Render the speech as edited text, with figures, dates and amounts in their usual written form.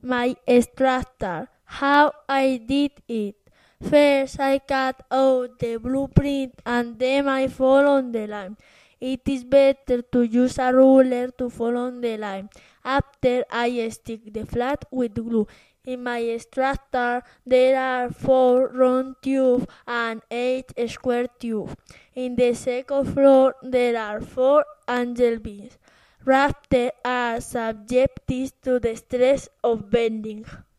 My extractor. How I did it. First I cut out the blueprint and then I follow the line. It is better to use a ruler to follow the line. After I stick the flat with glue. In my extractor there are 4 round tubes and 8 square tubes. In the second floor there are 4 angel beams. Rafters are subject to the stress of bending.